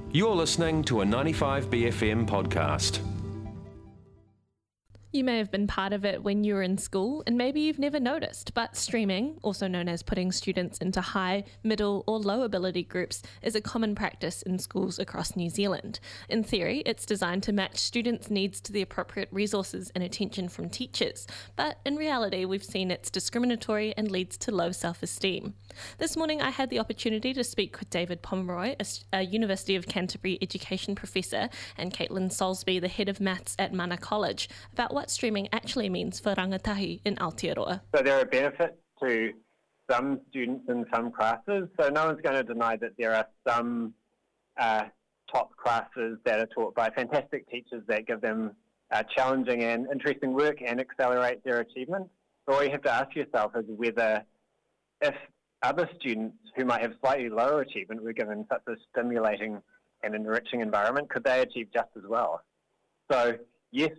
You're listening to a 95BFM podcast. You may have been part of it when you were in school, and maybe you've never noticed, but streaming, also known as putting students into high, middle or low ability groups, is a common practice in schools across New Zealand. In theory, it's designed to match students' needs to the appropriate resources and attention from teachers, but in reality we've seen it's discriminatory and leads to low self-esteem. This morning I had the opportunity to speak with David Pomeroy, a University of Canterbury education professor, and Caitlin Soulsby, the head of maths at Mana College, about what streaming actually means for rangatahi in Aotearoa. So there are benefits to some students in some classes. So no one's going to deny that there are some top classes that are taught by fantastic teachers that give them challenging and interesting work and accelerate their achievement. But what you have to ask yourself is whether if other students who might have slightly lower achievement were given such a stimulating and enriching environment, could they achieve just as well? So yes,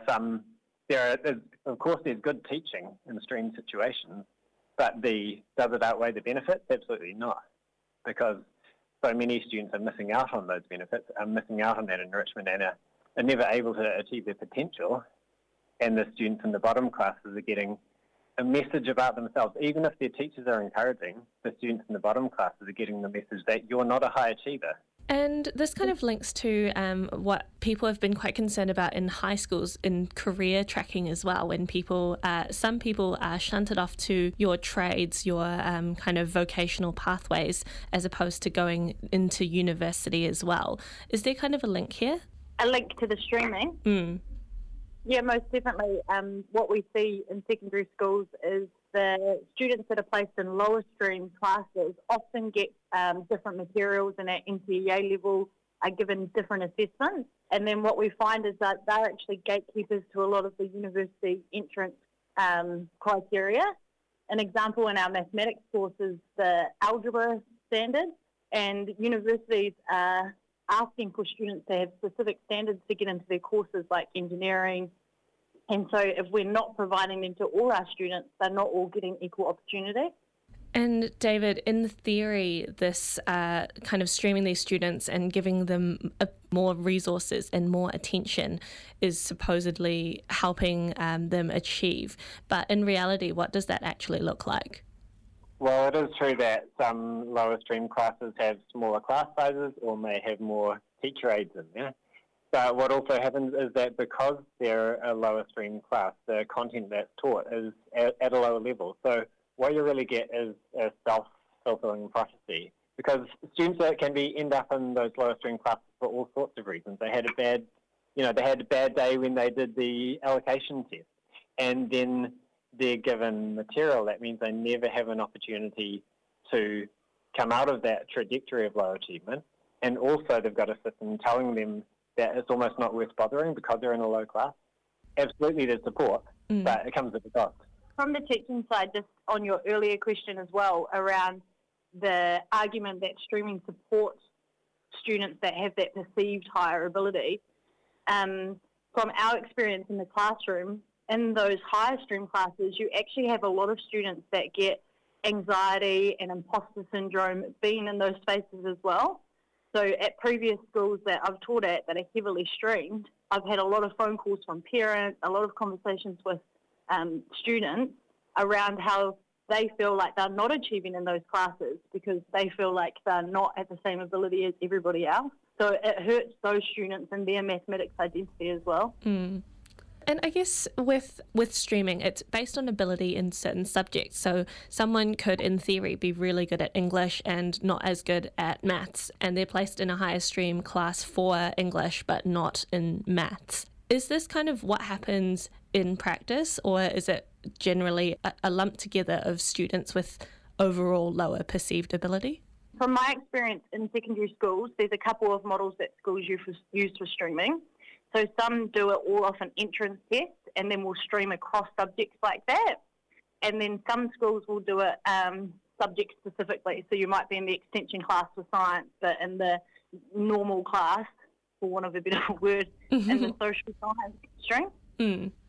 of course there's good teaching in stream situations, but does it outweigh the benefits? Absolutely not, because so many students are missing out on those benefits, are missing out on that enrichment and are never able to achieve their potential. And the students in the bottom classes are getting a message about themselves. Even if their teachers are encouraging, the students in the bottom classes are getting the message that you're not a high achiever. And this kind of links to what people have been quite concerned about in high schools in career tracking as well, when some people are shunted off to your trades, your kind of vocational pathways, as opposed to going into university as well. Is there kind of a link here? A link to the streaming? Yeah, most definitely. What we see in secondary schools is the students that are placed in lower stream classes often get different materials, and at NCEA level are given different assessments. And then what we find is that they're actually gatekeepers to a lot of the university entrance criteria. An example in our mathematics course is the algebra standard, and universities are asking for students to have specific standards to get into their courses like engineering. And so if we're not providing them to all our students, they're not all getting equal opportunity. And David, in theory, this kind of streaming these students and giving them more resources and more attention is supposedly helping them achieve. But in reality, what does that actually look like? Well, it is true that some lower stream classes have smaller class sizes or may have more teacher aides in there. But what also happens is that because they're a lower stream class, the content that's taught is at a lower level. So what you really get is a self-fulfilling prophecy, because students that can end up in those lower stream classes for all sorts of reasons. They had a bad day when they did the allocation test, and then they're given material. That means they never have an opportunity to come out of that trajectory of low achievement. And also they've got a system telling them that it's almost not worth bothering because they're in a low class. Absolutely there's support, but it comes at a cost. From the teaching side, just on your earlier question as well, around the argument that streaming supports students that have that perceived higher ability, from our experience in the classroom, in those higher stream classes, you actually have a lot of students that get anxiety and imposter syndrome being in those spaces as well. So at previous schools that I've taught at that are heavily streamed, I've had a lot of phone calls from parents, a lot of conversations with students around how they feel like they're not achieving in those classes because they feel like they're not at the same ability as everybody else. So it hurts those students and their mathematics identity as well. And I guess with streaming, it's based on ability in certain subjects. So someone could, in theory, be really good at English and not as good at maths, and they're placed in a higher stream class for English but not in maths. Is this kind of what happens in practice, or is it generally a lump together of students with overall lower perceived ability? From my experience in secondary schools, there's a couple of models that schools use for streaming. So some do it all off an entrance test and then will stream across subjects like that. And then some schools will do it subject specifically. So you might be in the extension class for science, but in the normal class, for want of a better word, in the social science stream.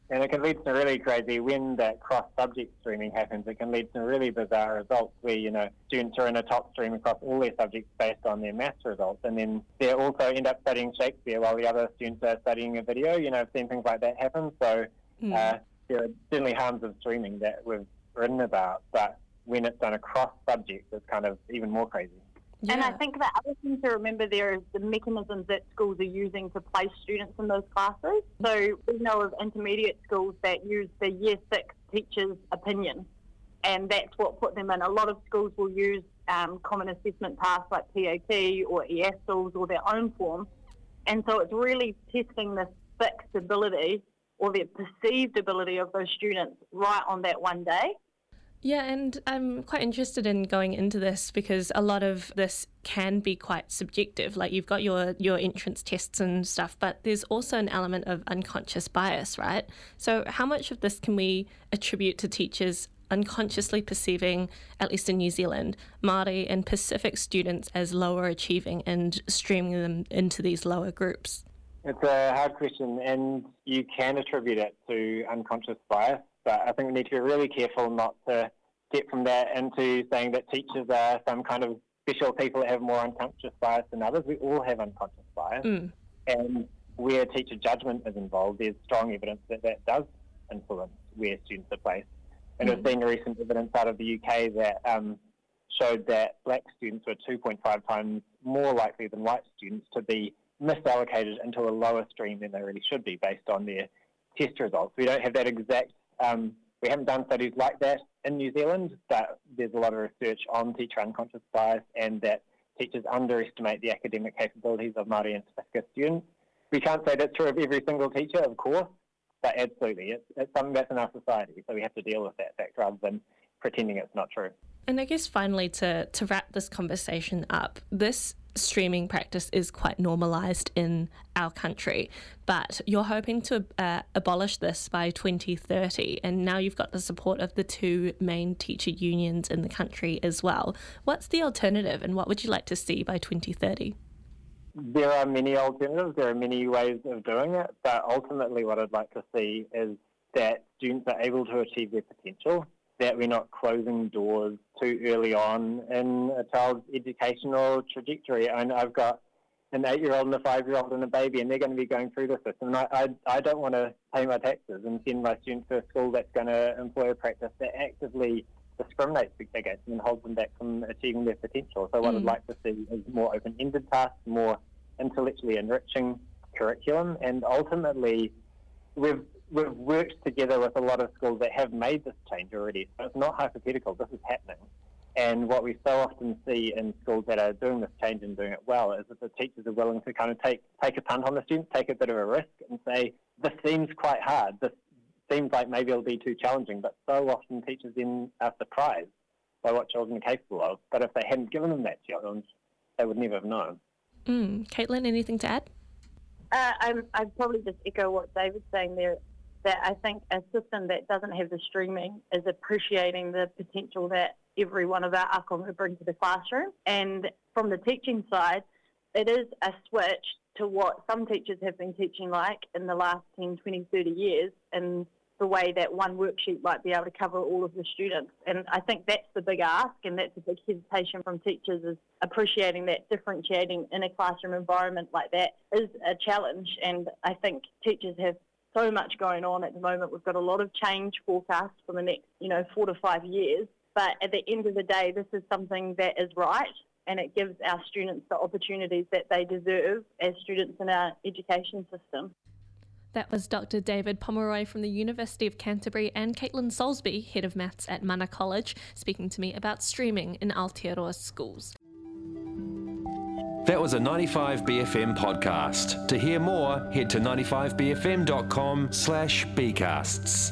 And it can lead to really crazy, when that cross-subject streaming happens, it can lead to really bizarre results where, students are in a top stream across all their subjects based on their maths results, and then they also end up studying Shakespeare while the other students are studying a video. I've seen things like that happen. So there are certainly harms of streaming that we've written about, but when it's done across subjects, it's kind of even more crazy. Yeah. And I think the other thing to remember there is the mechanisms that schools are using to place students in those classes. So we know of intermediate schools that use the Year 6 teacher's opinion, and that's what put them in. A lot of schools will use common assessment tasks like PAT or ESOLs or their own form. And so it's really testing the fixed ability or the perceived ability of those students right on that one day. Yeah, and I'm quite interested in going into this because a lot of this can be quite subjective. Like, you've got your entrance tests and stuff, but there's also an element of unconscious bias, right? So how much of this can we attribute to teachers unconsciously perceiving, at least in New Zealand, Māori and Pacific students as lower achieving and streaming them into these lower groups? It's a hard question, and you can attribute it to unconscious bias. But I think we need to be really careful not to get from that into saying that teachers are some kind of special people that have more unconscious bias than others. We all have unconscious bias. And where teacher judgment is involved, there's strong evidence that that does influence where students are placed. And we've seen recent evidence out of the UK that showed that black students were 2.5 times more likely than white students to be misallocated into a lower stream than they really should be based on their test results. We don't have that exact we haven't done studies like that in New Zealand, but there's a lot of research on teacher unconscious bias and that teachers underestimate the academic capabilities of Māori and Pacific students. We can't say that's true of every single teacher, of course, but absolutely, it's something that's in our society, so we have to deal with that fact rather than pretending it's not true. And I guess finally, to wrap this conversation up, this streaming practice is quite normalised in our country, but you're hoping to abolish this by 2030, and now you've got the support of the two main teacher unions in the country as well. What's the alternative, and what would you like to see by 2030? There are many alternatives, there are many ways of doing it, but ultimately what I'd like to see is that students are able to achieve their potential, that we're not closing doors too early on in a child's educational trajectory. And I've got an 8-year-old and a 5-year-old and a baby, and they're going to be going through the system. And I don't want to pay my taxes and send my students to a school that's going to employ a practice that actively discriminates against them and holds them back from achieving their potential. So what I'd like to see is more open-ended tasks, more intellectually enriching curriculum, and ultimately we've worked together with a lot of schools that have made this change already. So it's not hypothetical, this is happening. And what we so often see in schools that are doing this change and doing it well is that the teachers are willing to kind of take a punt on the students, take a bit of a risk and say, this seems quite hard, this seems like maybe it'll be too challenging, but so often teachers then are surprised by what children are capable of. But if they hadn't given them that challenge, they would never have known. Caitlin, anything to add? I'd probably just echo what David's saying there, that I think a system that doesn't have the streaming is appreciating the potential that every one of our ākonga bring to the classroom. And from the teaching side, it is a switch to what some teachers have been teaching like in the last 10, 20, 30 years, and the way that one worksheet might be able to cover all of the students. And I think that's the big ask, and that's a big hesitation from teachers, is appreciating that differentiating in a classroom environment like that is a challenge. And I think teachers have so much going on at the moment. We've got a lot of change forecast for the next, 4 to 5 years. But at the end of the day, this is something that is right, and it gives our students the opportunities that they deserve as students in our education system. That was Dr. David Pomeroy from the University of Canterbury and Caitlin Soulsby, Head of Maths at Mana College, speaking to me about streaming in Aotearoa schools. That was a 95BFM podcast. To hear more, head to 95bfm.com/bcasts.